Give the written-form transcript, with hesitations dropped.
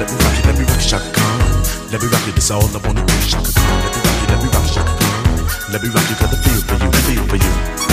let me rock you, Shaka Khan. Let me rock you, this all I wanna do, Shaka Khan. Let me rock you, Shaka Khan. Let me rock you, got the feel for you, feel for you.